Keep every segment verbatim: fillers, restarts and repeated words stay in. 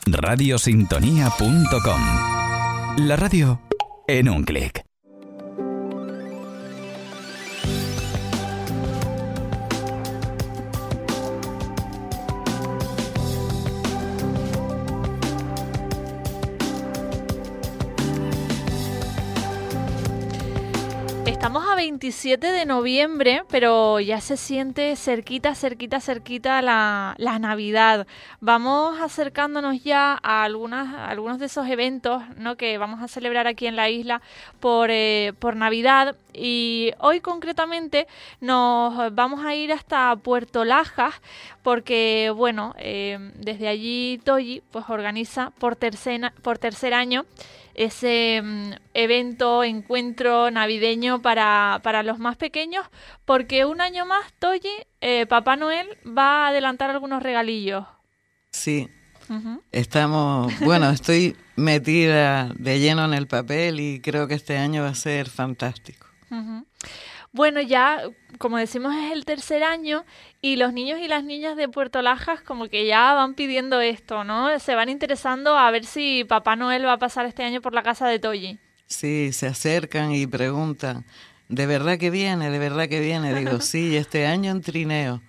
radio sintonía punto com. La radio en un clic. Estamos a veintisiete de noviembre, pero ya se siente cerquita, cerquita, cerquita la, la Navidad. Vamos acercándonos ya a, algunas, a algunos de esos eventos, ¿no?, que vamos a celebrar aquí en la isla por, eh, por Navidad. Y hoy concretamente nos vamos a ir hasta Puerto Lajas porque, bueno, eh, desde allí Toyi pues organiza por, tercera, por tercer año ese um, evento, encuentro navideño para, para los más pequeños, porque un año más, Toyi, eh, Papá Noel va a adelantar algunos regalillos. Sí, uh-huh. Estamos, bueno, estoy metida de lleno en el papel y creo que este año va a ser fantástico. Uh-huh. Bueno, ya, como decimos, es el tercer año y los niños y las niñas de Puerto Lajas como que ya van pidiendo esto, ¿no? Se van interesando a ver si Papá Noel va a pasar este año por la casa de Toyi. Sí, se acercan y preguntan, ¿de verdad que viene? ¿De verdad que viene? Digo, sí, este año en trineo.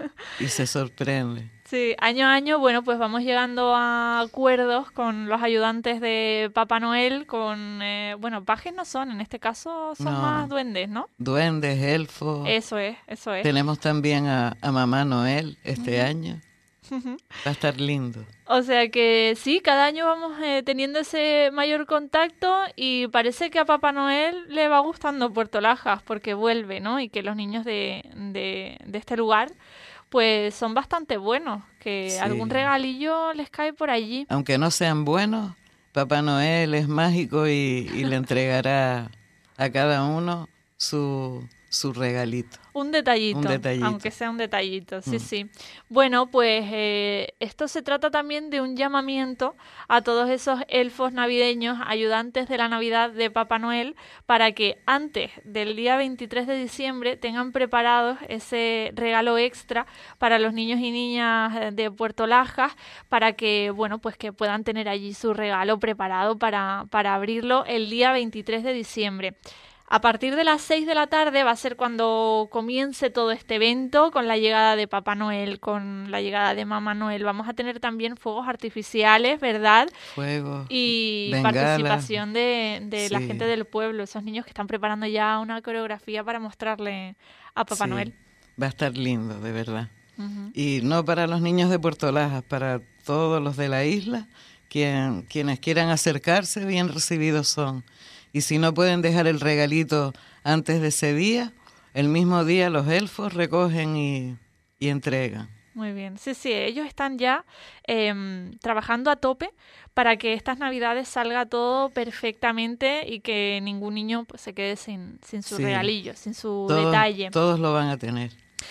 Y se sorprende. Sí, año a año, bueno, pues vamos llegando a acuerdos con los ayudantes de Papá Noel, con, eh, bueno, pajes no son, en este caso son No, más duendes, ¿no? Duendes, elfos. Eso es, eso es. Tenemos también a, a Mamá Noel este Uh-huh. año. Va a estar lindo. O sea que sí, cada año vamos eh, teniendo ese mayor contacto y parece que a Papá Noel le va gustando Puerto Lajas porque vuelve, ¿no? Y que los niños de, de, de este lugar pues son bastante buenos, que Sí. algún regalillo les cae por allí. Aunque no sean buenos, Papá Noel es mágico y, y le entregará a cada uno su, su regalito. Un detallito, Un detallito. aunque sea un detallito, sí, Mm. sí. Bueno, pues eh, esto se trata también de un llamamiento a todos esos elfos navideños, ayudantes de la Navidad de Papá Noel, para que antes del día veintitrés de diciembre tengan preparados ese regalo extra para los niños y niñas de Puerto Lajas, para que, bueno, pues que puedan tener allí su regalo preparado para, para abrirlo el día veintitrés de diciembre. A partir de las seis de la tarde va a ser cuando comience todo este evento, con la llegada de Papá Noel, con la llegada de Mamá Noel. Vamos a tener también fuegos artificiales, ¿verdad? Fuego, Y bengala. participación de, de la Sí. gente del pueblo, esos niños que están preparando ya una coreografía para mostrarle a Papá Sí, Noel. va a estar lindo, de verdad. Uh-huh. Y no para los niños de Puerto Lajas, para todos los de la isla, quien, quienes quieran acercarse, bien recibidos son. Y si no pueden dejar el regalito antes de ese día, el mismo día los elfos recogen y, y entregan. Muy bien, sí, sí, ellos están ya eh, trabajando a tope para que estas Navidades salga todo perfectamente y que ningún niño pues, se quede sin, sin su Sí. regalillo, sin su Todos, detalle. todos lo van a tener.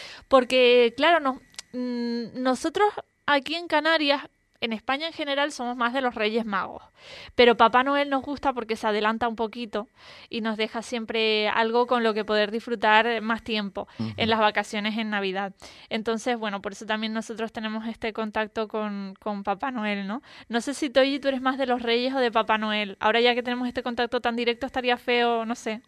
Porque, claro, no, mm, nosotros aquí en Canarias, en España en general, somos más de los Reyes Magos. Pero Papá Noel nos gusta porque se adelanta un poquito y nos deja siempre algo con lo que poder disfrutar más tiempo Ujú. en las vacaciones en Navidad. Entonces, bueno, por eso también nosotros tenemos este contacto con, con Papá Noel, ¿no? No sé si, Toyi, tú eres más de los Reyes o de Papá Noel. Ahora ya que tenemos este contacto tan directo, estaría feo, no sé.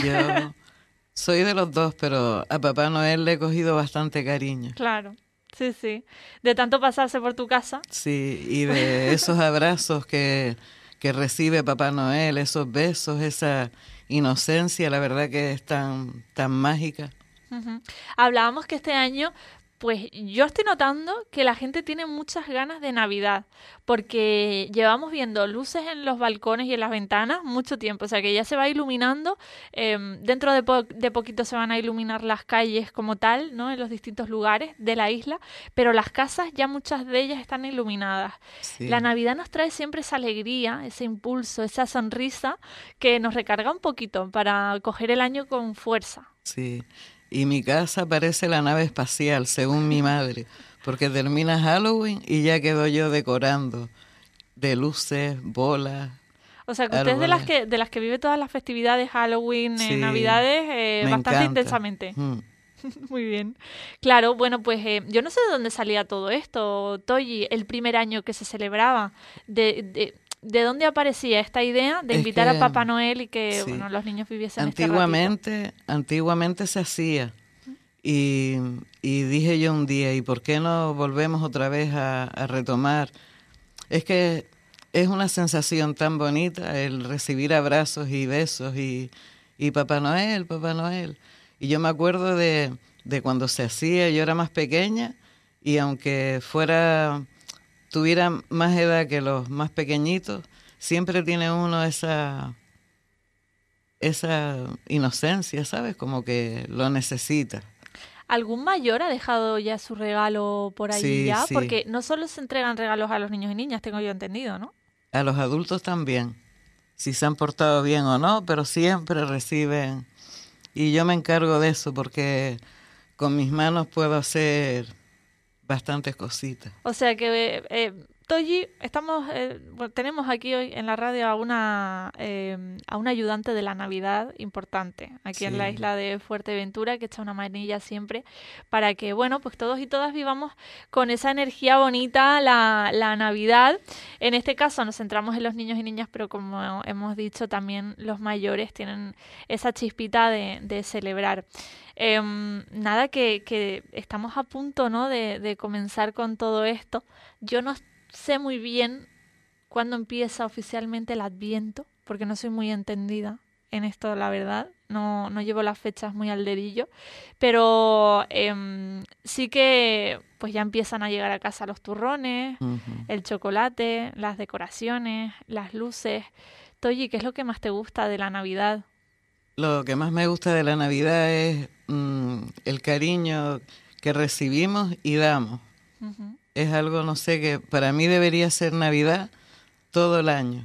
Yo soy de los dos, pero a Papá Noel le he cogido bastante cariño. Claro. Sí, sí. De tanto pasarse por tu casa. Sí, y de esos abrazos que, que recibe Papá Noel, esos besos, esa inocencia, la verdad que es tan, tan mágica. Uh-huh. Hablábamos que este año, pues yo estoy notando que la gente tiene muchas ganas de Navidad, porque llevamos viendo luces en los balcones y en las ventanas mucho tiempo, o sea que ya se va iluminando, eh, dentro de, po- de poquito se van a iluminar las calles como tal, ¿no? En los distintos lugares de la isla, pero las casas ya muchas de ellas están iluminadas. Sí. La Navidad nos trae siempre esa alegría, ese impulso, esa sonrisa que nos recarga un poquito para coger el año con fuerza. Sí, y mi casa parece la nave espacial, según mi madre, porque termina Halloween y ya quedo yo decorando de luces, bolas. O sea, que usted es de las árboles. que de las que vive todas las festividades, Halloween, eh, Sí, Navidades, eh, me bastante encanta. intensamente. Mm. Muy bien. Claro, bueno, pues eh, yo no sé de dónde salía todo esto, Toyi, el primer año que se celebraba. De, de, ¿de dónde aparecía esta idea de Es invitar a que, Papá Noel y que sí, bueno, los niños viviesen este ratito? antiguamente, antiguamente se hacía. Y, y dije yo un día, ¿y por qué no volvemos otra vez a, a retomar? Es que es una sensación tan bonita el recibir abrazos y besos y, y Papá Noel, Papá Noel. Y yo me acuerdo de, de cuando se hacía, yo era más pequeña y aunque fuera, tuviera más edad que los más pequeñitos, siempre tiene uno esa, esa inocencia, ¿sabes? Como que lo necesita. ¿Algún mayor ha dejado ya su regalo por ahí Sí, ya? sí. Porque no solo se entregan regalos a los niños y niñas, tengo yo entendido, ¿no? A los adultos también, si se han portado bien o no, pero siempre reciben. Y yo me encargo de eso porque con mis manos puedo hacer bastantes cositas. O sea que, eh, Toyi, estamos, eh, bueno, tenemos aquí hoy en la radio a una, eh, a una ayudante de la Navidad importante, aquí en la Sí. isla de Fuerteventura, que echa una manilla siempre para que, bueno, pues todos y todas vivamos con esa energía bonita la, la Navidad. En este caso nos centramos en los niños y niñas, pero como hemos dicho, también los mayores tienen esa chispita de, de celebrar. Eh, nada, que, que estamos a punto, ¿no?, de, de comenzar con todo esto. Yo no sé muy bien cuándo empieza oficialmente el Adviento, porque no soy muy entendida en esto, la verdad. No, no llevo las fechas muy al dedillo, pero eh, sí que pues ya empiezan a llegar a casa los turrones, Ujú. el chocolate, las decoraciones, las luces. Toyi, ¿qué es lo que más te gusta de la Navidad? Lo que más me gusta de la Navidad es mm, el cariño que recibimos y damos. Uh-huh. Es algo, no sé, que para mí debería ser Navidad todo el año.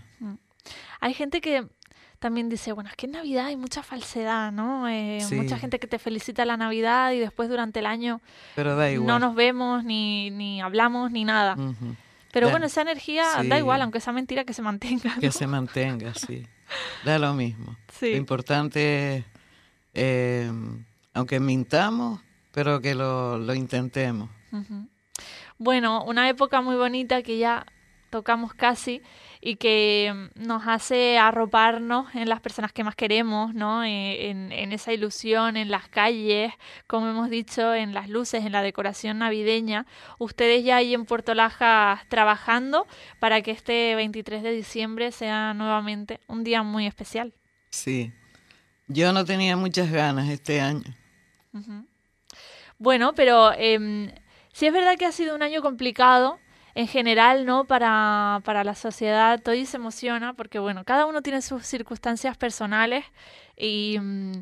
Hay gente que también dice, bueno, es que en Navidad hay mucha falsedad, ¿no? Eh, Sí. Mucha gente que te felicita la Navidad y después durante el año Pero da igual. no nos vemos, ni, ni hablamos, ni nada. Ujú. Pero Da- bueno, esa energía sí, da igual, aunque sea mentira, que se mantenga, ¿no? que se mantenga, sí. Da lo mismo. Sí. Lo importante es, eh, aunque mintamos, pero que lo, lo intentemos. Ujú. Bueno, una época muy bonita que ya tocamos casi y que mm, nos hace arroparnos en las personas que más queremos, ¿no? Eh, en, en esa ilusión, en las calles, como hemos dicho, en las luces, en la decoración navideña. Ustedes ya ahí en Puerto Lajas trabajando para que este veintitrés de diciembre sea nuevamente un día muy especial. Sí. Yo no tenía muchas ganas este año. Ujú. Bueno, pero eh, sí es verdad que ha sido un año complicado en general, ¿no? Para, para la sociedad. Toyi se emociona porque, bueno, cada uno tiene sus circunstancias personales y mm,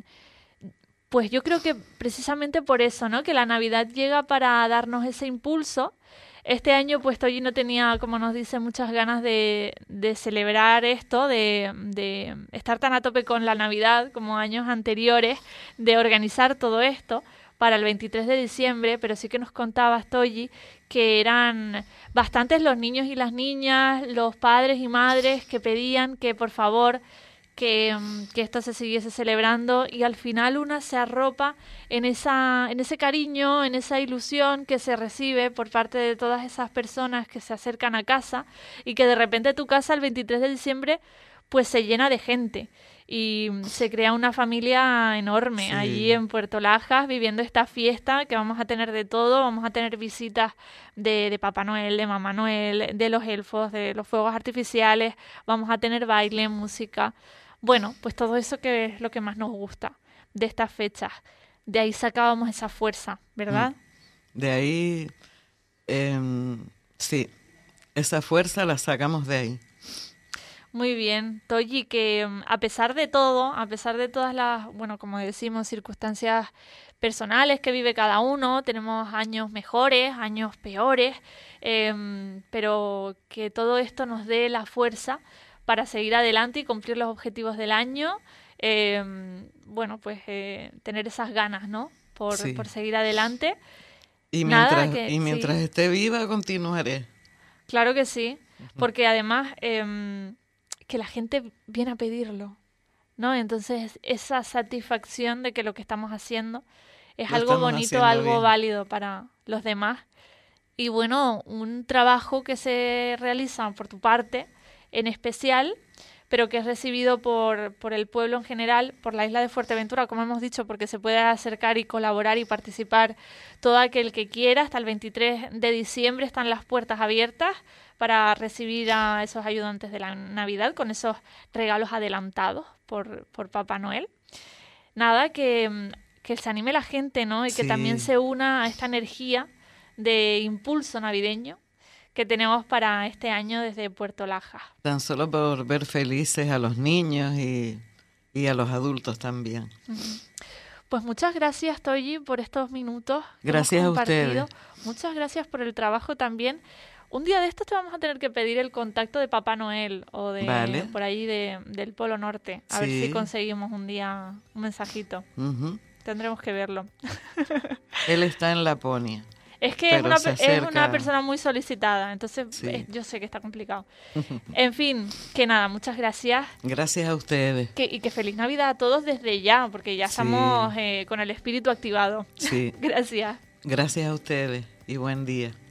pues yo creo que precisamente por eso, ¿no? Que la Navidad llega para darnos ese impulso. Este año, pues Toyi no tenía, como nos dice, muchas ganas de, de celebrar esto, de, de estar tan a tope con la Navidad como años anteriores, de organizar todo esto para el veintitrés de diciembre, pero sí que nos contabas, Toyi, que eran bastantes los niños y las niñas, los padres y madres que pedían que por favor que, que esto se siguiese celebrando y al final una se arropa en esa, en ese cariño, en esa ilusión que se recibe por parte de todas esas personas que se acercan a casa y que de repente tu casa el veintitrés de diciembre pues se llena de gente y se crea una familia enorme Sí. allí en Puerto Lajas viviendo esta fiesta que vamos a tener de todo, vamos a tener visitas de, de Papá Noel, de Mamá Noel, de los elfos, de los fuegos artificiales, vamos a tener baile, música. Bueno, pues todo eso que es lo que más nos gusta de estas fechas. De ahí sacábamos esa fuerza, ¿verdad? De ahí, em, sí, esa fuerza la sacamos de ahí. Muy bien, Toyi, que mm, a pesar de todo, a pesar de todas las, bueno, como decimos, circunstancias personales que vive cada uno, tenemos años mejores, años peores, em, pero que todo esto nos dé la fuerza para seguir adelante y cumplir los objetivos del año, em, bueno, pues eh, tener esas ganas, ¿no? Por, Sí. por seguir adelante. Y Nada, mientras, que y mientras sí. esté viva, continuaré. Claro que sí, porque además em, que la gente viene a pedirlo, ¿no? Entonces esa satisfacción de que lo que estamos haciendo es Lo algo estamos bonito, haciendo algo bien. válido para los demás. Y bueno, un trabajo que se realiza por tu parte en especial, pero que es recibido por, por el pueblo en general, por la isla de Fuerteventura, como hemos dicho, porque se puede acercar y colaborar y participar todo aquel que quiera. Hasta el veintitrés de diciembre están las puertas abiertas para recibir a esos ayudantes de la Navidad con esos regalos adelantados por, por Papá Noel. Nada, que, que se anime la gente, ¿no? Y que Sí. también se una a esta energía de impulso navideño que tenemos para este año desde Puerto Laja. Tan solo por ver felices a los niños y, y a los adultos también. Pues muchas gracias, Toyi, por estos minutos que Gracias hemos a compartido. ustedes. Muchas gracias por el trabajo también. Un día de estos te vamos a tener que pedir el contacto de Papá Noel o de Vale. por ahí de, del Polo Norte. A ver Sí. si conseguimos un día un mensajito. Ujú. Tendremos que verlo. Él está en Laponia. Es que es Pero una, se pe- es una acerca. persona muy solicitada, entonces Sí. eh, yo sé que está complicado. En fin, que nada, muchas gracias. Gracias a ustedes. Que, y que feliz Navidad a todos desde ya, porque ya Sí. estamos eh, con el espíritu activado. Sí. Gracias. Gracias a ustedes y buen día.